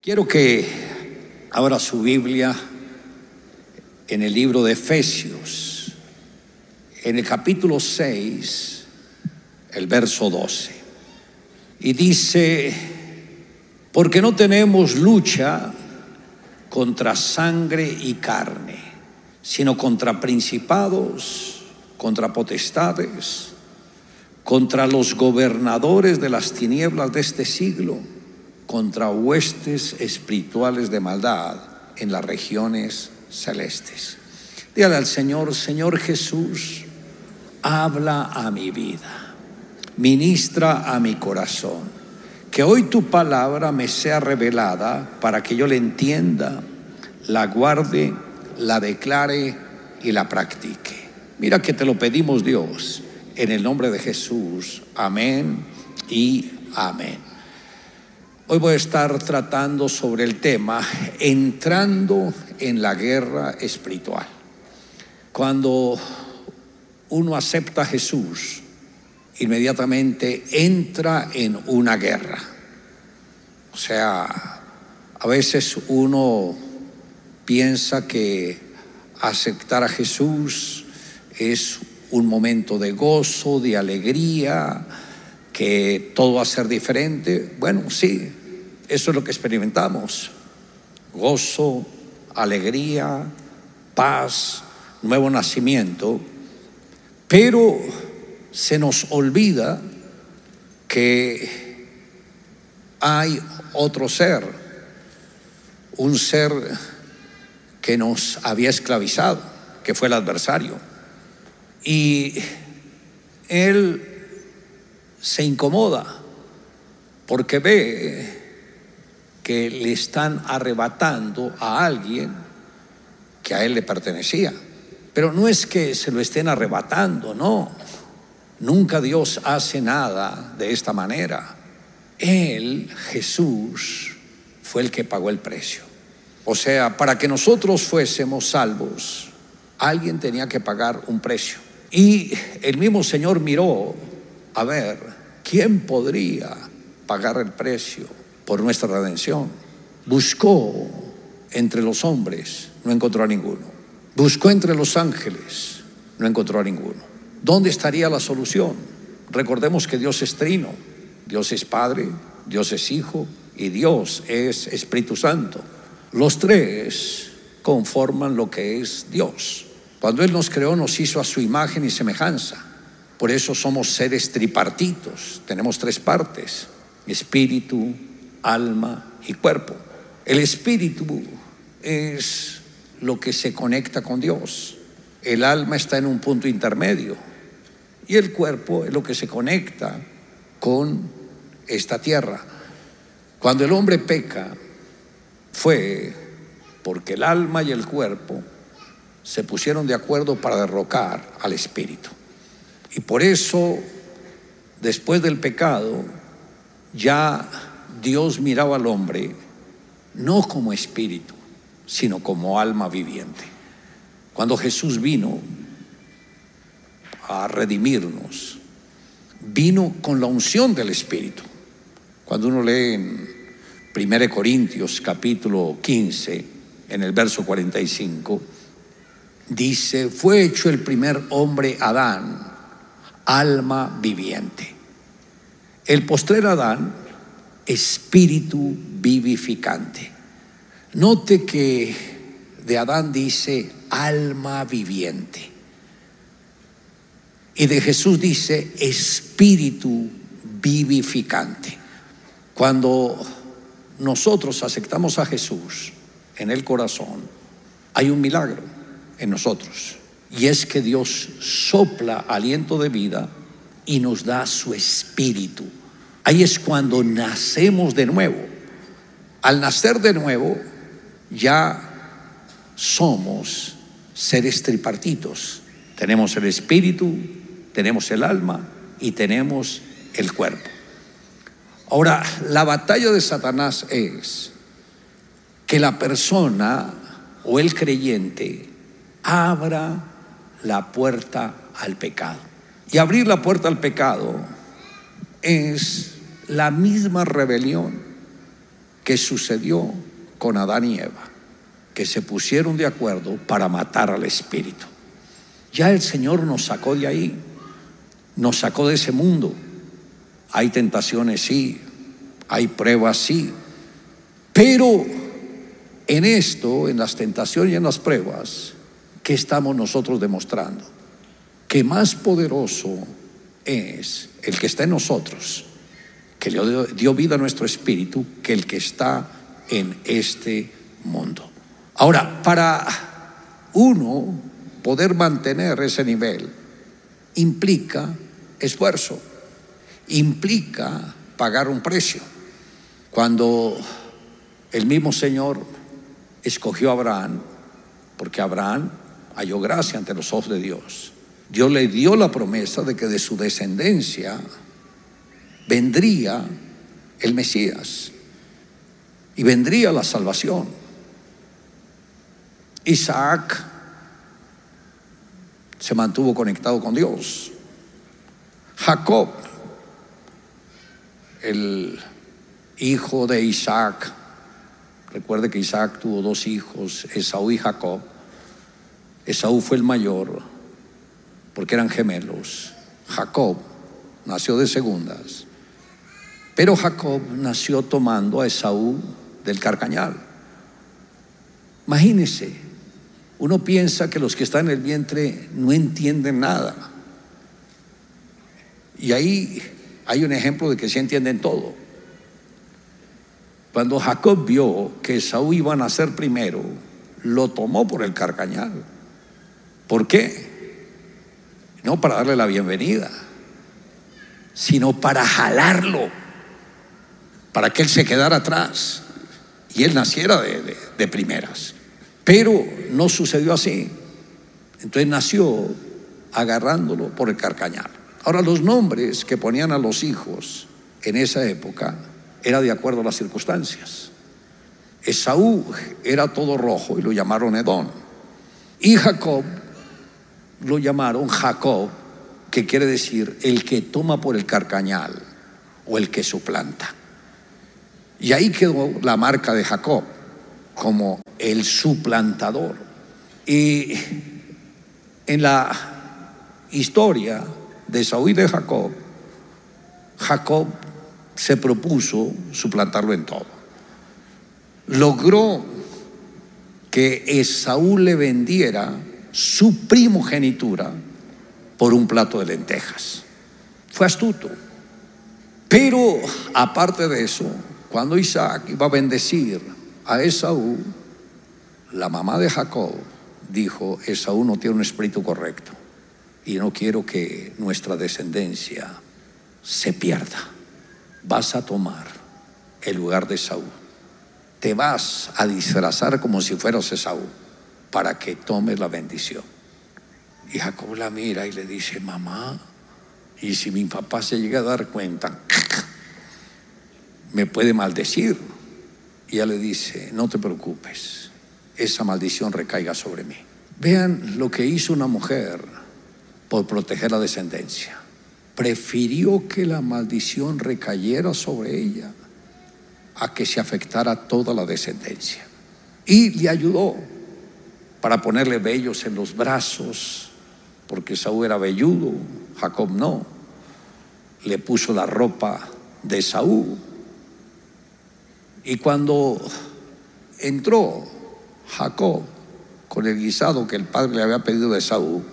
Quiero que abra su Biblia en el libro de Efesios, en el capítulo 6, el verso 12. Y dice: porque no tenemos lucha contra sangre y carne, sino contra principados, contra potestades, contra los gobernadores de las tinieblas de este siglo, contra huestes espirituales de maldad en las regiones celestes. Dígale al Señor: Señor Jesús, habla a mi vida, ministra a mi corazón, que hoy tu palabra me sea revelada para que yo la entienda, la guarde, la declare y la practique. Mira que te lo pedimos, Dios, en el nombre de Jesús. Amén y amén. Hoy voy a estar tratando sobre el tema entrando en la guerra espiritual. Cuando uno acepta a Jesús, inmediatamente entra en una guerra. O sea, a veces uno piensa que aceptar a Jesús es un momento de gozo, de alegría, que todo va a ser diferente. Bueno, sí, eso es lo que experimentamos: gozo, alegría, paz, nuevo nacimiento. Pero se nos olvida que hay otro ser, un ser que nos había esclavizado, que fue el adversario. Y él se incomoda porque ve que le están arrebatando a alguien que a él le pertenecía. Pero no es que se lo estén arrebatando, no. Nunca Dios hace nada de esta manera. Él, Jesús, fue el que pagó el precio. O sea, para que nosotros fuésemos salvos, alguien tenía que pagar un precio. Y el mismo Señor miró a ver quién podría pagar el precio por nuestra redención. Buscó entre los hombres, no encontró a ninguno. Buscó entre los ángeles, no encontró a ninguno. ¿Dónde estaría la solución? Recordemos que Dios es trino. Dios es Padre, Dios es Hijo y Dios es Espíritu Santo. Los tres conforman lo que es Dios. Cuando Él nos creó, nos hizo a su imagen y semejanza. Por eso somos seres tripartitos. Tenemos tres partes: espíritu, alma y cuerpo. El espíritu es lo que se conecta con Dios. El alma está en un punto intermedio. Y el cuerpo es lo que se conecta con esta tierra. Cuando el hombre peca, fue porque el alma y el cuerpo se pusieron de acuerdo para derrocar al espíritu. Y por eso, después del pecado, ya Dios miraba al hombre no como espíritu, sino como alma viviente. Cuando Jesús vino a redimirnos, vino con la unción del Espíritu. Cuando uno lee en 1 Corintios capítulo 15, en el verso 45, dice: fue hecho el primer hombre Adán, alma viviente. El postrer Adán, espíritu vivificante. Note que de Adán dice alma viviente, y de Jesús dice espíritu vivificante. Cuando nosotros aceptamos a Jesús en el corazón, hay un milagro en nosotros, y es que Dios sopla aliento de vida y nos da su espíritu. Ahí es cuando nacemos de nuevo. Al nacer de nuevo, ya somos seres tripartitos. Tenemos el espíritu, tenemos el alma y tenemos el cuerpo. Ahora, la batalla de Satanás es que la persona o el creyente abra la puerta al pecado. Y abrir la puerta al pecado es la misma rebelión que sucedió con Adán y Eva, que se pusieron de acuerdo para matar al espíritu. Ya el Señor nos sacó de ahí, nos sacó de ese mundo. Hay tentaciones, sí, hay pruebas, sí, pero en esto, en las tentaciones y en las pruebas, ¿qué estamos nosotros demostrando? Que más poderoso es el que está en nosotros, que le dio vida a nuestro espíritu, que el que está en este mundo. Ahora, para uno poder mantener ese nivel, implica esfuerzo, implica pagar un precio. Cuando el mismo Señor escogió a Abraham, porque Abraham halló gracia ante los ojos de Dios, Dios le dio la promesa de que de su descendencia vendría el Mesías y vendría la salvación. Isaac se mantuvo conectado con Dios. Jacob, el hijo de Isaac, recuerde que Isaac tuvo dos hijos, Esaú y Jacob. Esaú fue el mayor porque eran gemelos. Jacob nació de segundas, pero Jacob nació tomando a Esaú del carcañal. Imagínese, uno piensa que los que están en el vientre no entienden nada, y ahí hay un ejemplo de que sí entienden todo. Cuando Jacob vio que Esaú iba a nacer primero, lo tomó por el carcañal. ¿Por qué? No para darle la bienvenida, sino para jalarlo, para que él se quedara atrás y él naciera de primeras. Pero no sucedió así. Entonces nació agarrándolo por el carcañal. Ahora, los nombres que ponían a los hijos en esa época era de acuerdo a las circunstancias. Esaú era todo rojo y lo llamaron Edom, y Jacob lo llamaron Jacob, que quiere decir el que toma por el carcañal o el que suplanta. Y ahí quedó la marca de Jacob como el suplantador. Y en la historia de Esaú y de Jacob, Jacob se propuso suplantarlo en todo. Logró que Esaú le vendiera su primogenitura por un plato de lentejas. Fue astuto. Pero aparte de eso, cuando Isaac iba a bendecir a Esaú, la mamá de Jacob dijo: Esaú no tiene un espíritu correcto y no quiero que nuestra descendencia se pierda. Vas a tomar el lugar de Esaú, te vas a disfrazar como si fueras Esaú para que tomes la bendición. Y Jacob la mira y le dice: mamá, y si mi papá se llega a dar cuenta, me puede maldecir. Y ella le dice: no te preocupes, esa maldición recaiga sobre mí. Vean lo que hizo una mujer por proteger la descendencia. Prefirió que la maldición recayera sobre ella a que se afectara toda la descendencia. Y le ayudó para ponerle vellos en los brazos, porque Esaú era velludo, Jacob no. Le puso la ropa de Esaú. Y cuando entró Jacob con el guisado que el padre le había pedido de Esaú,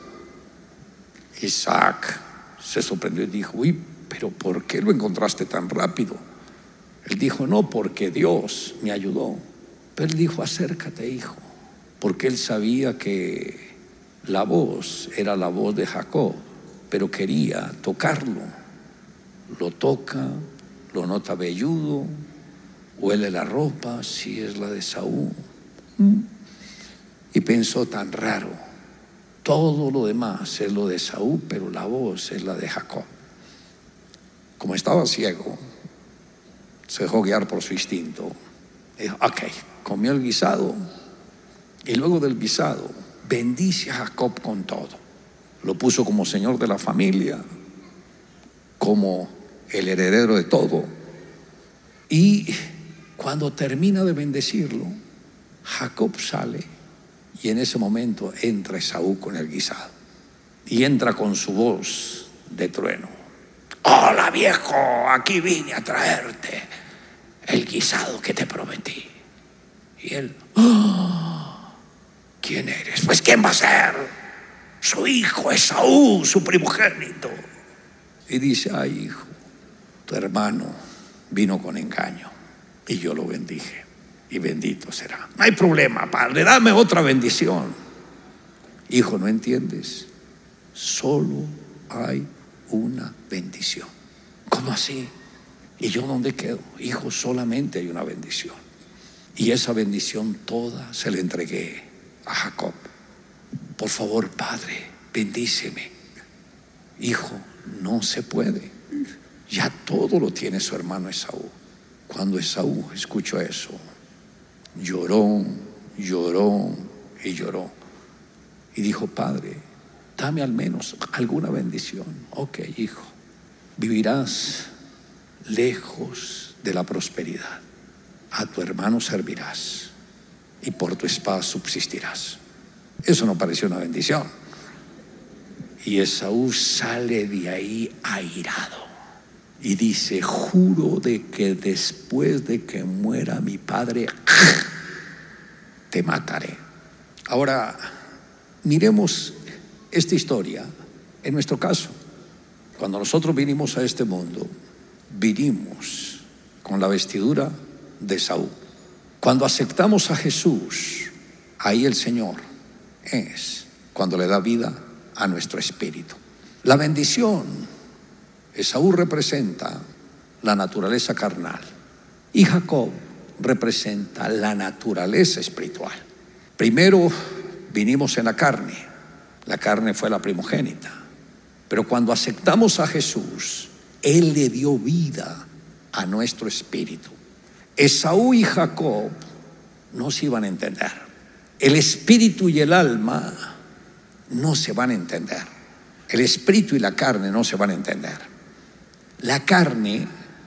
Isaac se sorprendió y dijo: uy, pero ¿por qué lo encontraste tan rápido? Él dijo: no, porque Dios me ayudó. Pero él dijo: acércate, hijo, porque él sabía que la voz era la voz de Jacob, pero quería tocarlo. Lo toca, lo nota velludo, huele la ropa, si es la de Esaú. Y pensó: tan raro, todo lo demás es lo de Esaú, pero la voz es la de Jacob. Como estaba ciego, se dejó guiar por su instinto. Dijo: ok, comió el guisado, y luego del guisado bendice a Jacob con todo. Lo puso como señor de la familia, como el heredero de todo. Y Cuando termina de bendecirlo, Jacob sale y en ese momento entra Esaú con el guisado y entra con su voz de trueno. Hola viejo, aquí vine a traerte el guisado que te prometí. Y él, ¿quién eres? Pues ¿quién va a ser? Su hijo Esaú, su primogénito. Y dice, ay hijo, tu hermano vino con engaño y yo lo bendije y bendito será. No hay problema, padre, dame otra bendición. Hijo, ¿no entiendes? Solo hay una bendición. ¿Cómo así? ¿Y yo dónde quedo? Hijo, solamente hay una bendición. Y esa bendición toda se la entregué a Jacob. Por favor, padre, bendíceme. Hijo, no se puede. Ya todo lo tiene su hermano Esaú. Cuando Esaú escuchó eso, lloró, lloró y lloró. Y dijo, padre, dame al menos alguna bendición. Ok, hijo, vivirás lejos de la prosperidad. A tu hermano servirás y por tu espada subsistirás. Eso no pareció una bendición. Y Esaú sale de ahí airado y dice, juro de que después de que muera mi padre, te mataré. Ahora, miremos esta historia en nuestro caso. Cuando nosotros vinimos a este mundo, vinimos con la vestidura de Esaú. Cuando aceptamos a Jesús, ahí el Señor es cuando le da vida a nuestro espíritu. La bendición, Esaú representa la naturaleza carnal y Jacob representa la naturaleza espiritual. Primero vinimos en la carne fue la primogénita, pero cuando aceptamos a Jesús, Él le dio vida a nuestro espíritu. Esaú y Jacob no se iban a entender. El espíritu y el alma no se van a entender. El espíritu y la carne no se van a entender. La carne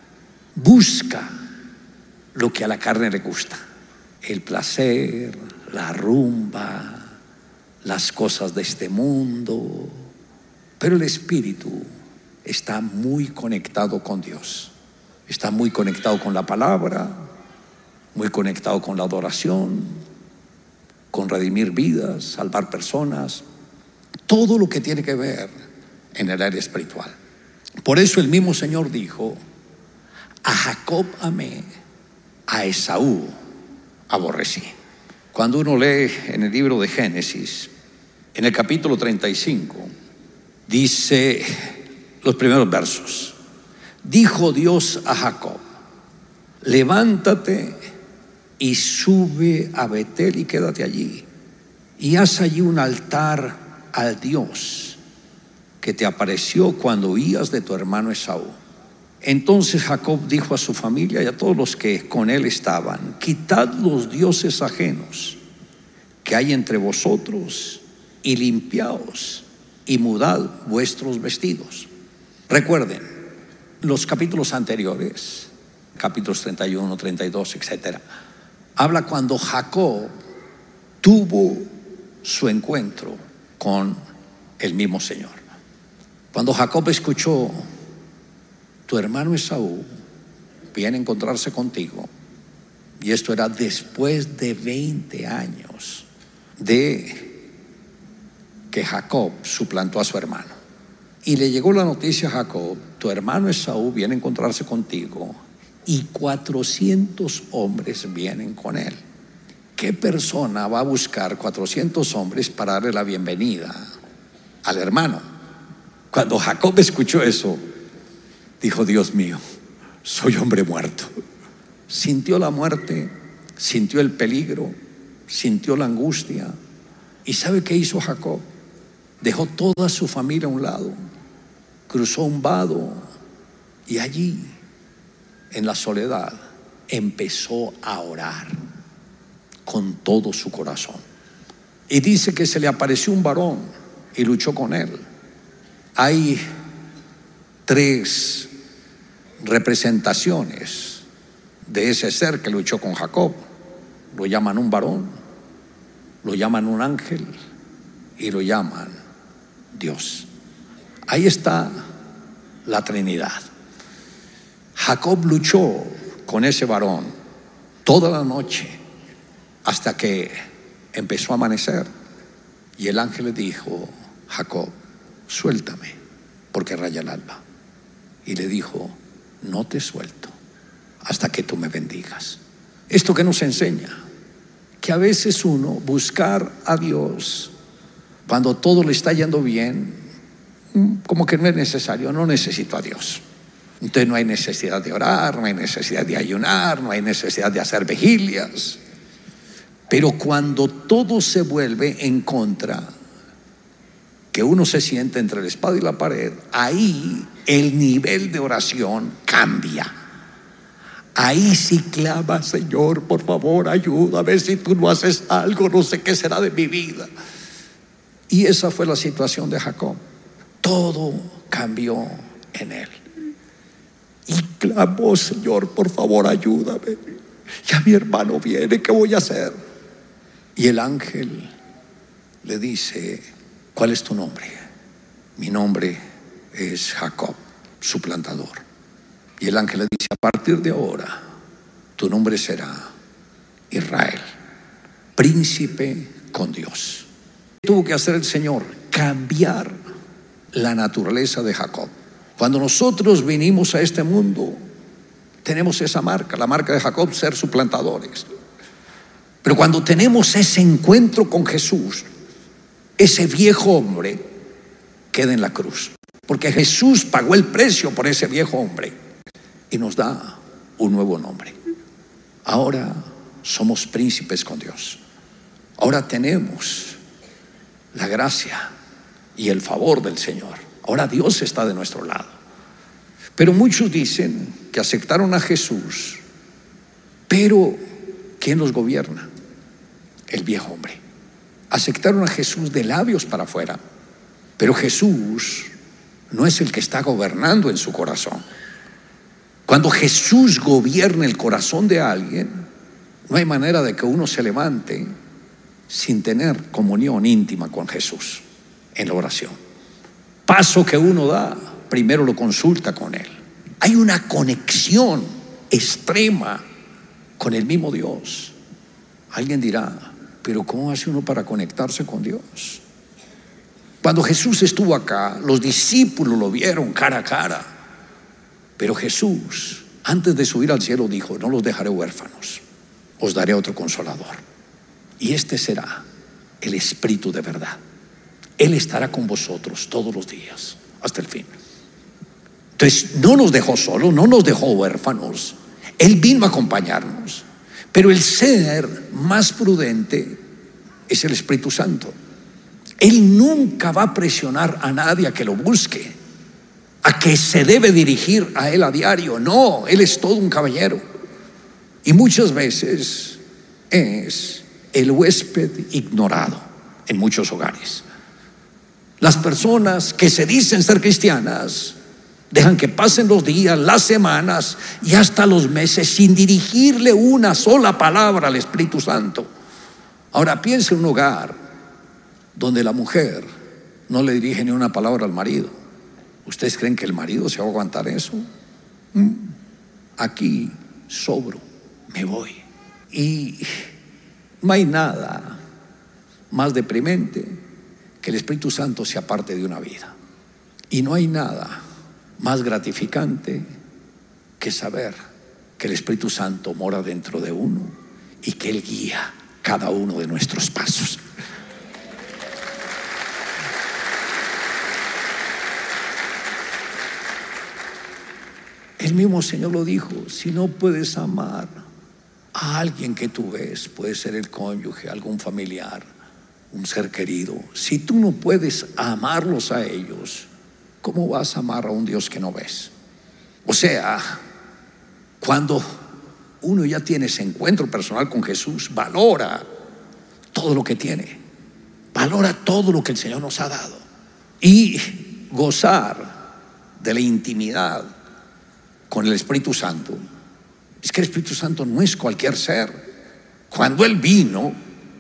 busca lo que a la carne le gusta: el placer, la rumba, las cosas de este mundo. Pero el espíritu está muy conectado con Dios, está muy conectado con la palabra, muy conectado con la adoración, con redimir vidas, salvar personas, todo lo que tiene que ver en el área espiritual. Por eso el mismo Señor dijo: a Jacob amé, a Esaú aborrecí. Cuando uno lee en el libro de Génesis, en el capítulo 35, dice los primeros versos: dijo Dios a Jacob, levántate y sube a Betel y quédate allí, y haz allí un altar al Dios que te apareció cuando huías de tu hermano Esaú. Entonces Jacob dijo a su familia y a todos los que con él estaban: quitad los dioses ajenos que hay entre vosotros y limpiaos y mudad vuestros vestidos. Recuerden, los capítulos anteriores, capítulos 31, 32, etc., habla cuando Jacob tuvo su encuentro con el mismo Señor. Cuando Jacob escuchó: tu hermano Esaú viene a encontrarse contigo. Y esto era después de 20 años de que Jacob suplantó a su hermano. Y le llegó la noticia a Jacob: tu hermano Esaú viene a encontrarse contigo y 400 hombres vienen con él. ¿Qué persona va a buscar 400 hombres para darle la bienvenida al hermano? Cuando Jacob escuchó eso, dijo: Dios mío, soy hombre muerto. Sintió la muerte, sintió el peligro, sintió la angustia. ¿Y sabe qué hizo Jacob? Dejó toda su familia a un lado, cruzó un vado y allí, en la soledad, empezó a orar con todo su corazón. Y dice que se le apareció un varón y luchó con él. Hay 3 representaciones de ese ser que luchó con Jacob. Lo llaman un varón, lo llaman un ángel y lo llaman Dios. Ahí está la Trinidad. Jacob luchó con ese varón toda la noche hasta que empezó a amanecer, y el ángel le dijo: Jacob, suéltame, porque raya el alba. Y le dijo: no te suelto hasta que tú me bendigas. Esto que nos enseña que a veces uno buscar a Dios cuando todo le está yendo bien, como que no es necesario. No necesito a Dios. Entonces no hay necesidad de orar, no hay necesidad de ayunar, no hay necesidad de hacer vigilias. Pero cuando todo se vuelve en contra, que uno se siente entre la espada y la pared, ahí el nivel de oración cambia. Ahí sí clama: Señor, por favor, ayúdame, si tú no haces algo, no sé qué será de mi vida. Y esa fue la situación de Jacob. Todo cambió en él. Y clamó: Señor, por favor, ayúdame. Ya mi hermano viene, ¿qué voy a hacer? Y el ángel le dice: ¿cuál es tu nombre? Mi nombre es Jacob, suplantador. Y el ángel le dice: a partir de ahora tu nombre será Israel, príncipe con Dios. Tuvo que hacer el Señor cambiar la naturaleza de Jacob. Cuando nosotros vinimos a este mundo, tenemos esa marca, la marca de Jacob, ser suplantadores. Pero cuando tenemos ese encuentro con Jesús, ese viejo hombre queda en la cruz, porque Jesús pagó el precio por ese viejo hombre y nos da un nuevo nombre. Ahora somos príncipes con Dios. Ahora tenemos la gracia y el favor del Señor. Ahora Dios está de nuestro lado. Pero muchos dicen que aceptaron a Jesús, pero ¿quién los gobierna? El viejo hombre. Aceptaron a Jesús de labios para afuera, pero Jesús no es el que está gobernando en su corazón. Cuando Jesús gobierna el corazón de alguien, no hay manera de que uno se levante sin tener comunión íntima con Jesús en la oración. Paso que uno da, primero lo consulta con Él. Hay una conexión extrema con el mismo Dios. Alguien dirá: pero ¿cómo hace uno para conectarse con Dios? Cuando Jesús estuvo acá, los discípulos lo vieron cara a cara. Pero Jesús, antes de subir al cielo, dijo: no los dejaré huérfanos, os daré otro consolador. Y este será el Espíritu de verdad. Él estará con vosotros todos los días, hasta el fin. Entonces no nos dejó solos, no nos dejó huérfanos. Él vino a acompañarnos. Pero el ser más prudente es el Espíritu Santo. Él nunca va a presionar a nadie a que lo busque, a que se debe dirigir a Él a diario. No, Él es todo un caballero. Y muchas veces es el huésped ignorado en muchos hogares. Las personas que se dicen ser cristianas dejan que pasen los días, las semanas y hasta los meses sin dirigirle una sola palabra al Espíritu Santo. Ahora piense en un hogar donde la mujer no le dirige ni una palabra al marido. ¿Ustedes creen que el marido se va a aguantar eso? Aquí sobro, me voy. Y no hay nada más deprimente que el Espíritu Santo se aparte de una vida. Y no hay nada más gratificante que saber que el Espíritu Santo mora dentro de uno y que Él guía cada uno de nuestros pasos. El mismo Señor lo dijo: si no puedes amar a alguien que tú ves, puede ser el cónyuge, algún familiar, un ser querido, si tú no puedes amarlos a ellos, ¿cómo vas a amar a un Dios que no ves? O sea, cuando uno ya tiene ese encuentro personal con Jesús, valora todo lo que tiene, valora todo lo que el Señor nos ha dado, y gozar de la intimidad con el Espíritu Santo Es que el Espíritu Santo no es cualquier ser. Cuando Él vino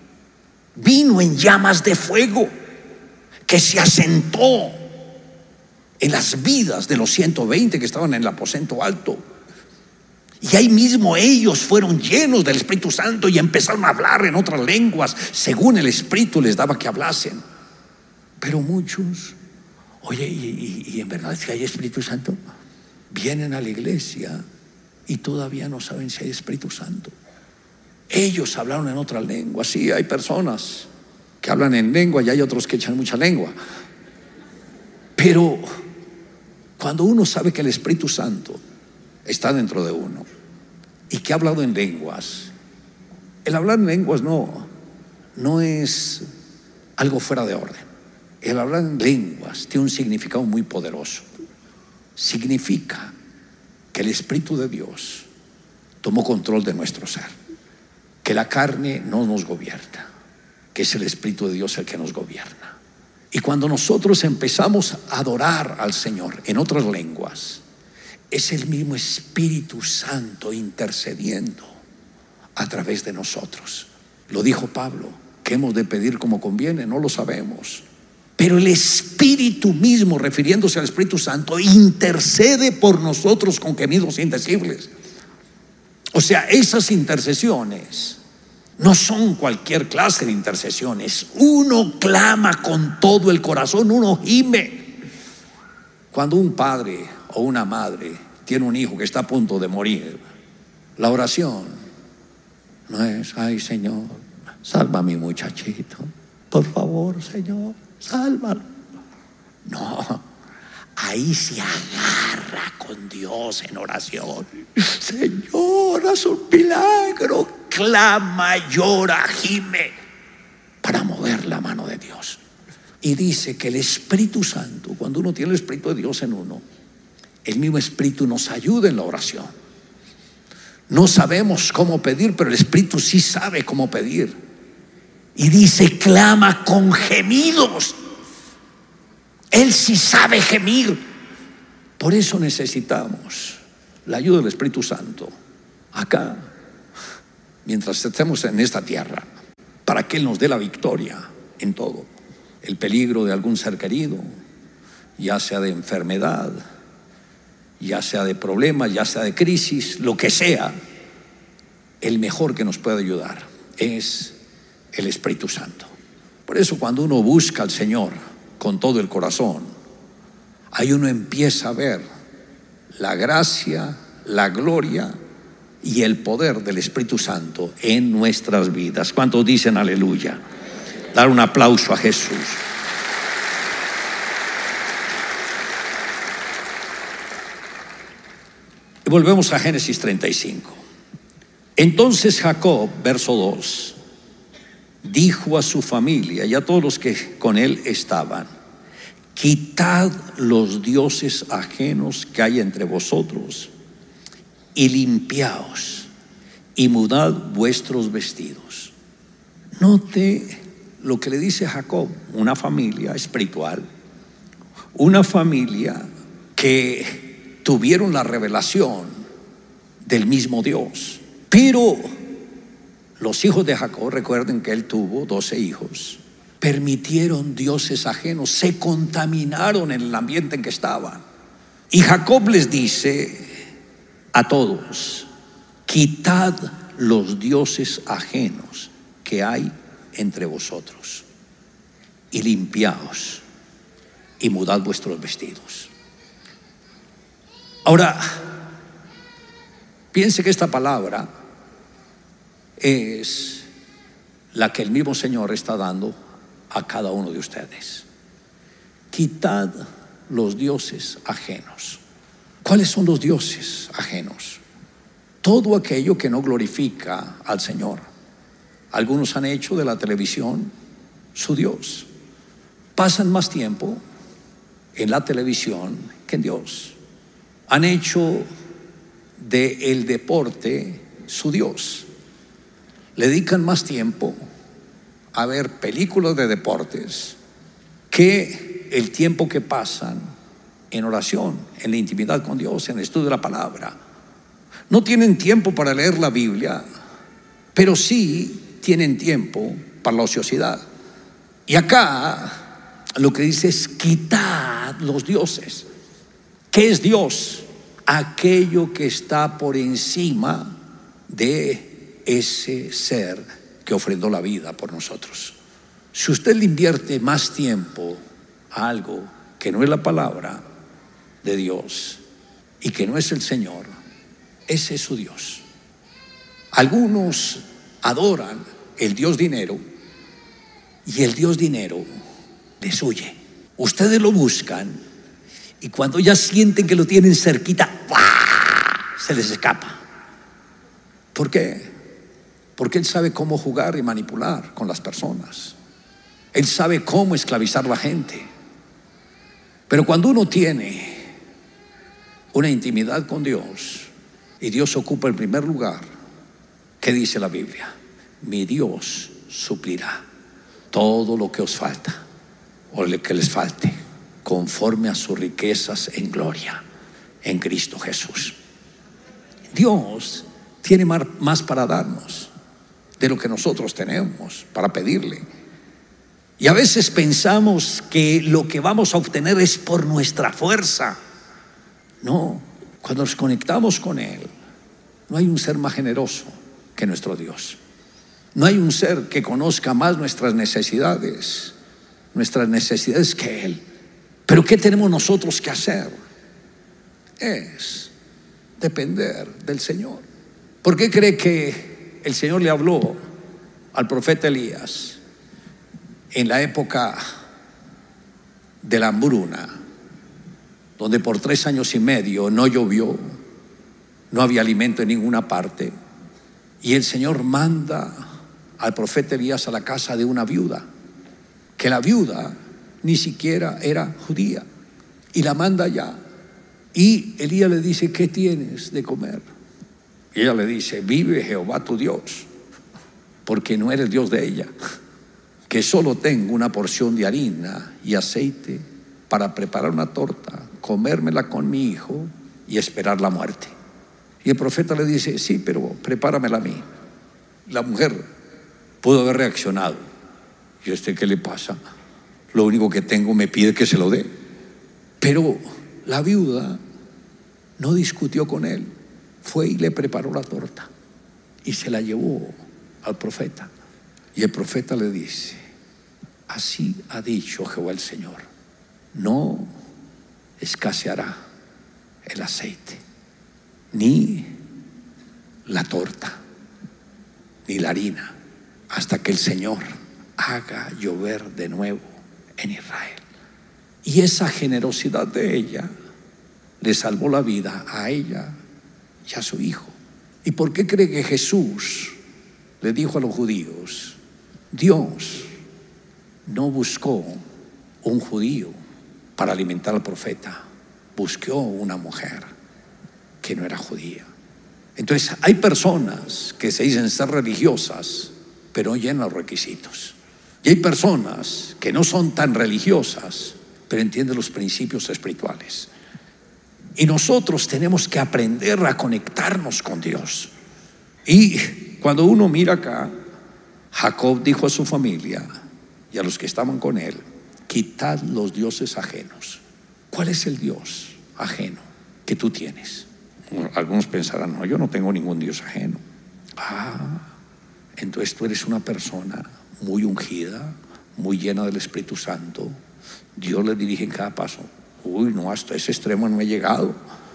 en llamas de fuego que se asentó en las vidas de los 120 que estaban en el aposento alto. Y ahí mismo ellos fueron llenos del Espíritu Santo y empezaron a hablar en otras lenguas según el Espíritu les daba que hablasen. Pero muchos, oye, y en verdad si hay Espíritu Santo, vienen a la iglesia y todavía no saben si hay Espíritu Santo. Ellos hablaron en otra lengua. Sí, hay personas que hablan en lengua y hay otros que echan mucha lengua. Pero cuando uno sabe que el Espíritu Santo está dentro de uno y que ha hablado en lenguas, el hablar en lenguas no es algo fuera de orden. El hablar en lenguas tiene un significado muy poderoso. Significa que el Espíritu de Dios tomó control de nuestro ser, que la carne no nos gobierna, que es el Espíritu de Dios el que nos gobierna. Y cuando nosotros empezamos a adorar al Señor en otras lenguas, es el mismo Espíritu Santo intercediendo a través de nosotros. Lo dijo Pablo, ¿qué hemos de pedir como conviene? No lo sabemos. Pero el Espíritu mismo, refiriéndose al Espíritu Santo, intercede por nosotros con gemidos indecibles. O sea, esas intercesiones no son cualquier clase de intercesiones. Uno clama con todo el corazón, uno gime. Cuando un padre o una madre tiene un hijo que está a punto de morir, la oración no es: ay Señor, salva a mi muchachito, por favor Señor, sálvalo. No, ahí se agarra con Dios en oración. Señor, haz un milagro. Clama, llora, gime para mover la mano de Dios. Y dice que el Espíritu Santo, cuando uno tiene el Espíritu de Dios en uno, el mismo Espíritu nos ayuda en la oración. No sabemos cómo pedir, pero el Espíritu sí sabe cómo pedir. Y dice: clama con gemidos. Él sí sabe gemir. Por eso necesitamos la ayuda del Espíritu Santo acá, mientras estemos en esta tierra, para que Él nos dé la victoria en todo. El peligro de algún ser querido, ya sea de enfermedad, ya sea de problemas, ya sea de crisis, lo que sea, el mejor que nos puede ayudar es el Espíritu Santo. Por eso cuando uno busca al Señor con todo el corazón, ahí uno empieza a ver la gracia, la gloria y el poder del Espíritu Santo en nuestras vidas. ¿Cuántos dicen aleluya? Dar un aplauso a Jesús. Y volvemos a Génesis 35. Entonces Jacob, verso 2, dijo a su familia y a todos los que con él estaban: quitad los dioses ajenos que hay entre vosotros y limpiaos y mudad vuestros vestidos. Note lo que le dice Jacob, una familia espiritual, una familia que tuvieron la revelación del mismo Dios. Pero los hijos de Jacob, recuerden que él tuvo 12 hijos, permitieron dioses ajenos, se contaminaron en el ambiente en que estaban. Y Jacob les dice a todos: quitad los dioses ajenos que hay entre vosotros y limpiaos y mudad vuestros vestidos. Ahora, piense que esta palabra es la que el mismo Señor está dando a cada uno de ustedes. Quitad los dioses ajenos. ¿Cuáles son los dioses ajenos? Todo aquello que no glorifica al Señor. Algunos han hecho de la televisión su Dios. Pasan más tiempo en la televisión que en Dios. Han hecho del deporte su Dios. Le dedican más tiempo a ver películas de deportes que el tiempo que pasan en oración, en la intimidad con Dios, en el estudio de la palabra. no tienen tiempo para leer la Biblia, pero sí tienen tiempo para la ociosidad. Y acá lo que dice es: quitad los dioses. ¿Qué es Dios? Aquello que está por encima de ese ser que ofrendó la vida por nosotros. Si usted le invierte más tiempo a algo que no es la palabra de Dios y que no es el Señor, ese es su Dios. Algunos adoran el Dios dinero y el Dios dinero les huye. Ustedes lo buscan y cuando ya sienten que lo tienen cerquita, ¡buah!, se les escapa. ¿Por qué? Porque Él sabe cómo jugar y manipular con las personas. Él sabe cómo esclavizar a la gente. Pero cuando uno tiene una intimidad con Dios y Dios ocupa el primer lugar, ¿qué dice la Biblia? Mi Dios suplirá todo lo que os falta o lo que les falte, conforme a sus riquezas en gloria en Cristo Jesús. Dios tiene más para darnos de lo que nosotros tenemos para pedirle. Y a veces pensamos que lo que vamos a obtener es por nuestra fuerza. No, cuando nos conectamos con Él, no hay un ser más generoso que nuestro Dios. No hay un ser que conozca más nuestras necesidades que Él. Pero ¿qué tenemos nosotros que hacer? Es depender del Señor. ¿Por qué cree que el Señor le habló al profeta Elías en la época de la hambruna, donde por 3 años y medio no llovió, no había alimento en ninguna parte, y el Señor manda al profeta Elías a la casa de una viuda, que la viuda ni siquiera era judía, y la manda allá? Y Elías le dice: ¿qué tienes de comer? Y ella le dice: vive Jehová tu Dios, porque no eres Dios de ella, que solo tengo una porción de harina y aceite para preparar una torta, comérmela con mi hijo y esperar la muerte. Y el profeta le dice: sí, pero prepáramela a mí. La mujer pudo haber reaccionado: ¿y qué le pasa? Lo único que tengo, me pide que se lo dé. Pero la viuda no discutió con él, fue y le preparó la torta y se la llevó al profeta. Y el profeta le dice: así ha dicho Jehová el Señor, no escaseará el aceite, ni la torta, ni la harina, hasta que el Señor haga llover de nuevo en Israel. Y esa generosidad de ella le salvó la vida a ella y a su hijo. ¿Y por qué cree que Jesús le dijo a los judíos: Dios no buscó un judío para alimentar al profeta, buscó una mujer que no era judía? Entonces hay personas que se dicen ser religiosas, pero no llenan los requisitos. Y hay personas que no son tan religiosas, pero entienden los principios espirituales. Y nosotros tenemos que aprender a conectarnos con Dios. Y cuando uno mira acá, Jacob dijo a su familia y a los que estaban con él: quitad los dioses ajenos. ¿Cuál es el Dios ajeno que tú tienes? Algunos pensarán: no, yo no tengo ningún Dios ajeno. Entonces tú eres una persona muy ungida, muy llena del Espíritu Santo. Dios le dirige en cada paso. Uy, no, hasta ese extremo no he llegado.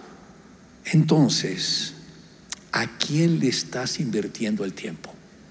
Entonces, ¿a quién le estás invirtiendo el tiempo?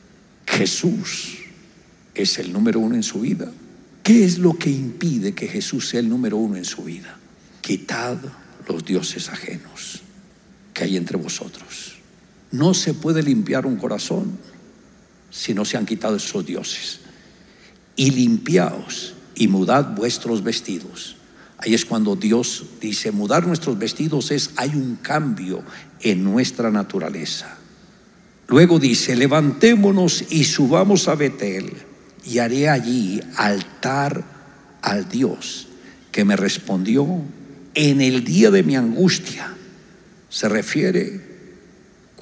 Jesús es el número 1 en su vida. ¿Qué es lo que impide que Jesús sea el número 1 en su vida? Quitad los dioses ajenos que hay entre vosotros. No se puede limpiar un corazón si no se han quitado esos dioses. Y limpiaos y mudad vuestros vestidos. Ahí es cuando Dios dice: mudar nuestros vestidos hay un cambio en nuestra naturaleza. Luego dice: levantémonos y subamos a Betel, y haré allí altar al Dios que me respondió en el día de mi angustia. Se refiere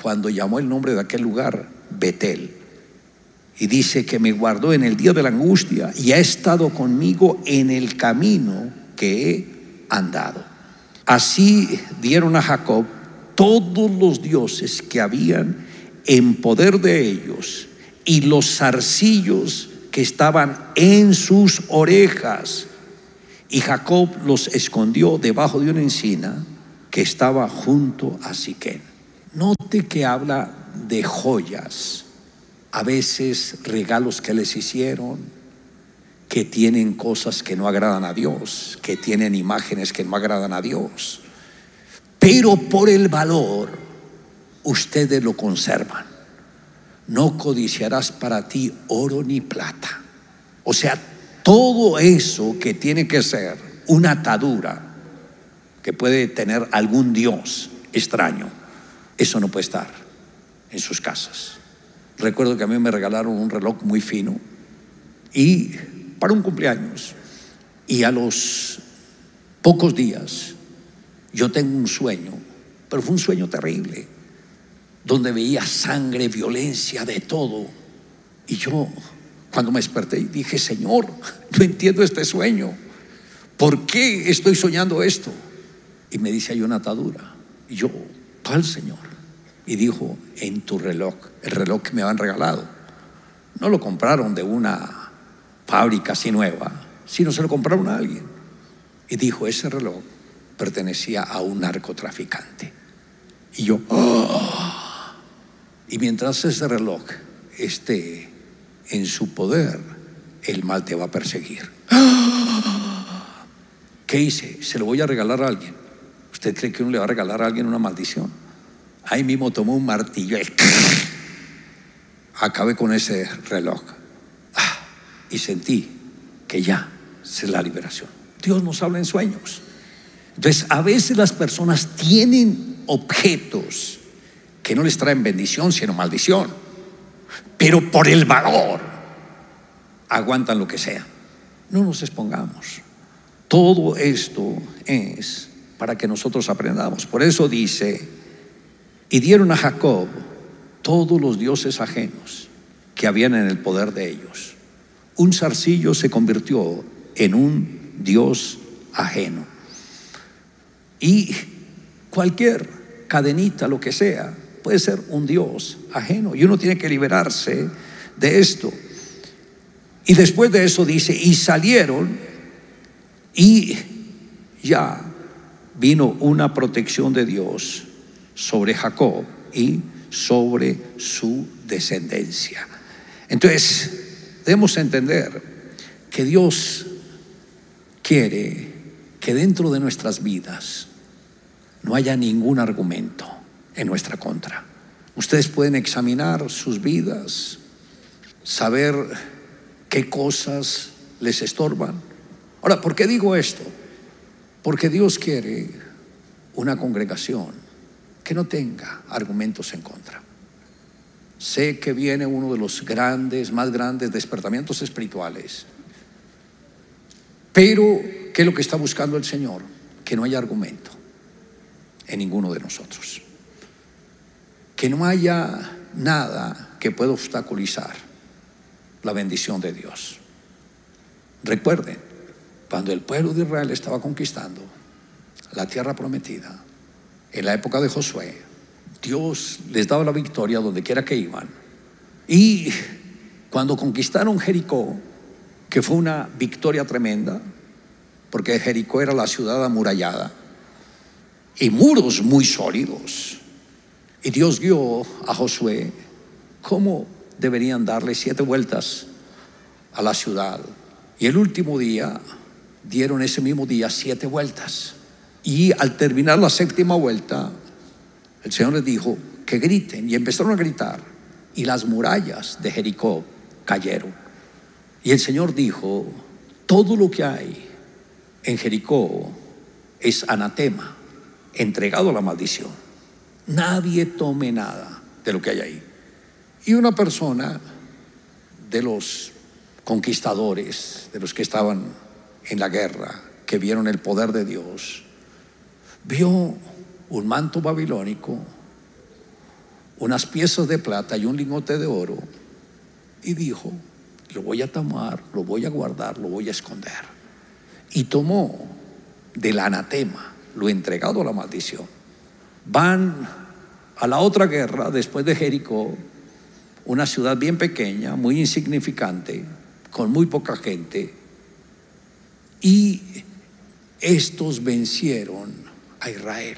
cuando llamó el nombre de aquel lugar Betel. Y dice que me guardó en el día de la angustia y ha estado conmigo en el camino que he andado. Así dieron a Jacob todos los dioses que habían en poder de ellos y los zarcillos que estaban en sus orejas. Y Jacob los escondió debajo de una encina que estaba junto a Siquén. Note que habla de joyas, a veces regalos que les hicieron, que tienen cosas que no agradan a Dios, que tienen imágenes que no agradan a Dios, pero por el valor ustedes lo conservan. No codiciarás para ti oro ni plata. O sea, todo eso que tiene que ser una atadura, que puede tener algún dios extraño, eso no puede estar en sus casas. Recuerdo que a mí me regalaron un reloj muy fino y para un cumpleaños, y a los pocos días yo tengo un sueño, pero fue un sueño terrible, donde veía sangre, violencia, de todo. Y yo, cuando me desperté, dije: Señor, no entiendo este sueño, ¿por qué estoy soñando esto? Y me dice: hay una atadura. Y yo: ¿cuál, Señor? Y dijo: en tu reloj, el reloj que me habían regalado. No lo compraron de una fábrica así nueva, sino se lo compraron a alguien. Y dijo: ese reloj pertenecía a un narcotraficante. Y yo: ¡oh! Y mientras ese reloj esté en su poder, el mal te va a perseguir. ¿Qué hice? Se lo voy a regalar a alguien. ¿Usted cree que uno le va a regalar a alguien una maldición? Ahí mismo tomó un martillo y acabé con ese reloj. Y sentí que ya es la liberación. Dios nos habla en sueños. Entonces, a veces las personas tienen objetos que no les traen bendición, sino maldición, pero por el valor aguantan lo que sea. No nos expongamos. Todo esto es para que nosotros aprendamos. Por eso dice: y dieron a Jacob todos los dioses ajenos que habían en el poder de ellos. Un zarcillo se convirtió en un dios ajeno. Y cualquier cadenita, lo que sea, puede ser un dios ajeno, y uno tiene que liberarse de esto. Y después de eso dice: y salieron, y ya vino una protección de Dios sobre Jacob y sobre su descendencia. Entonces, debemos entender que Dios quiere que dentro de nuestras vidas no haya ningún argumento en nuestra contra. Ustedes pueden examinar sus vidas, saber qué cosas les estorban. Ahora, ¿por qué digo esto? Porque Dios quiere una congregación que no tenga argumentos en contra. Sé que viene uno de los más grandes despertamientos espirituales, pero ¿qué es lo que está buscando el Señor? Que no haya argumento en ninguno de nosotros, que no haya nada que pueda obstaculizar la bendición de Dios. Recuerden, cuando el pueblo de Israel estaba conquistando la tierra prometida, en la época de Josué, Dios les daba la victoria donde quiera que iban. Y cuando conquistaron Jericó, que fue una victoria tremenda, porque Jericó era la ciudad amurallada y muros muy sólidos, y Dios guió a Josué cómo deberían darle 7 vueltas a la ciudad. Y el último día dieron ese mismo día 7 vueltas, y al terminar la 7ª vuelta, el Señor les dijo que griten, y empezaron a gritar, y las murallas de Jericó cayeron. Y el Señor dijo: todo lo que hay en Jericó es anatema, entregado a la maldición. Nadie tome nada de lo que hay ahí. Y una persona de los conquistadores, de los que estaban en la guerra, que vieron el poder de Dios, vio un manto babilónico, unas piezas de plata y un lingote de oro, y dijo: lo voy a tomar, lo voy a guardar, lo voy a esconder. Y tomó del anatema lo entregado a la maldición. Van a la otra guerra después de Jericó, una ciudad bien pequeña, muy insignificante, con muy poca gente, y estos vencieron a Israel.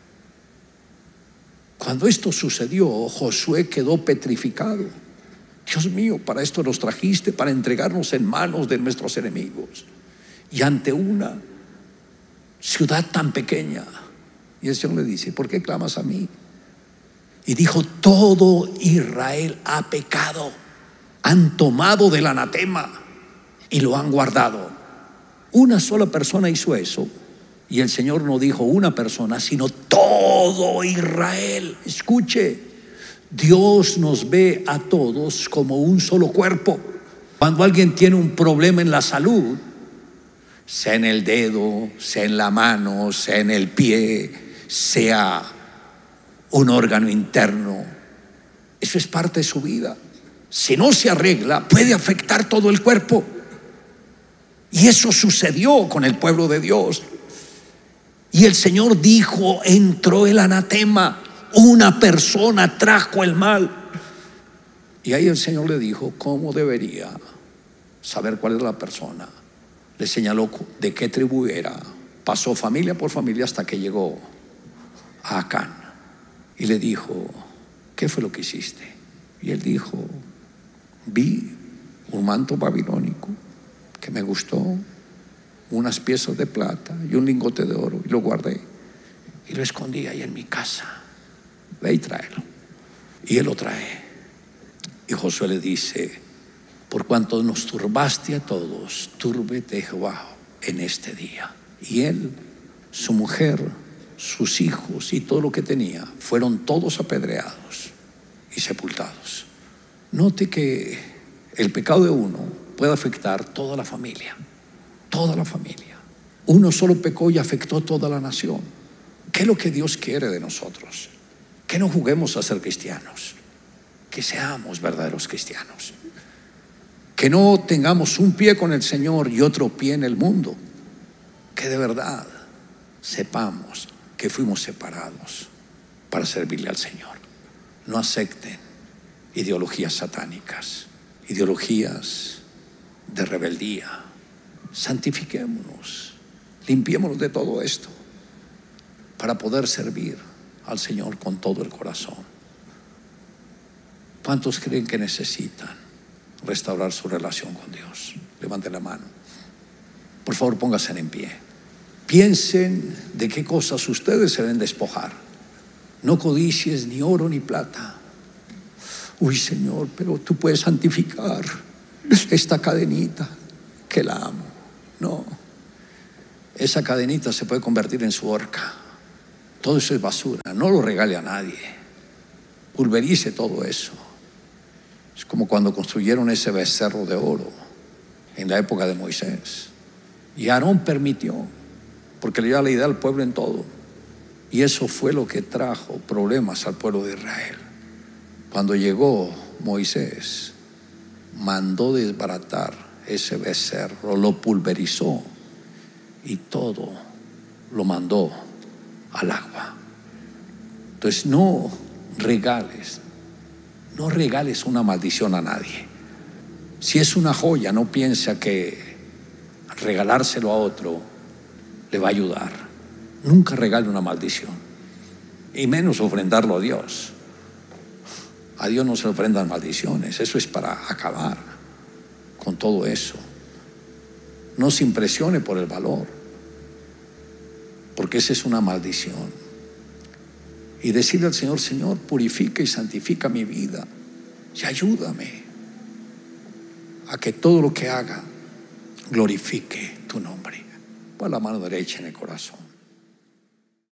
Cuando esto sucedió, Josué quedó petrificado. Dios mío, para esto nos trajiste, para entregarnos en manos de nuestros enemigos, y ante una ciudad tan pequeña. Y el Señor le dice: ¿por qué clamas a mí? Y dijo: todo Israel ha pecado, han tomado del anatema y lo han guardado. Una sola persona hizo eso, y el Señor no dijo una persona, sino todo Israel. Escuche, Dios nos ve a todos como un solo cuerpo. Cuando alguien tiene un problema en la salud, sea en el dedo, sea en la mano, sea en el pie, sea un órgano interno, eso es parte de su vida. Si no se arregla, puede afectar todo el cuerpo. Y eso sucedió con el pueblo de Dios. Y el Señor dijo: entró el anatema, una persona trajo el mal. Y ahí el Señor le dijo cómo debería saber cuál es la persona. Le señaló de qué tribu era. Pasó familia por familia hasta que llegó a Acán. Y le dijo: ¿qué fue lo que hiciste? Y él dijo: vi un manto babilónico que me gustó, unas piezas de plata y un lingote de oro, y lo guardé y lo escondí ahí en mi casa. Ve y tráelo. Y él lo trae. Y Josué le dice: por cuanto nos turbaste a todos, túrbete Jehová en este día. Y él, su mujer, sus hijos y todo lo que tenía fueron todos apedreados y sepultados. Note que el pecado de uno puede afectar toda la familia. Toda la familia. Uno solo pecó y afectó toda la nación. ¿Qué es lo que Dios quiere de nosotros? Que no juguemos a ser cristianos, que seamos verdaderos cristianos, que no tengamos un pie con el Señor y otro pie en el mundo, que de verdad sepamos que fuimos separados para servirle al Señor. No acepten ideologías satánicas, ideologías de rebeldía. Santifiquémonos, limpiémonos de todo esto para poder servir al Señor con todo el corazón. ¿Cuántos creen que necesitan restaurar su relación con Dios? Levanten la mano. Por favor, pónganse en pie. Piensen de qué cosas ustedes se deben despojar. No codicies ni oro ni plata. Uy, Señor, pero tú puedes santificar esta cadenita que la amo. No, esa cadenita se puede convertir en su horca. Todo eso es basura. No lo regale a nadie. Pulverice todo eso. Es como cuando construyeron ese becerro de oro en la época de Moisés. Y Aarón permitió, porque le dio la idea al pueblo en todo. Y eso fue lo que trajo problemas al pueblo de Israel. Cuando llegó Moisés, mandó desbaratar ese becerro, lo pulverizó y todo lo mandó al agua. Entonces no regales una maldición a nadie. Si es una joya, no piensa que regalárselo a otro le va a ayudar. Nunca regale una maldición, y menos ofrendarlo a Dios. A Dios no se le ofrendan maldiciones. Eso es para acabar con todo eso. No se impresione por el valor, porque esa es una maldición. Y decirle al Señor: Señor, purifica y santifica mi vida y ayúdame a que todo lo que haga glorifique tu nombre. Pon la mano derecha en el corazón.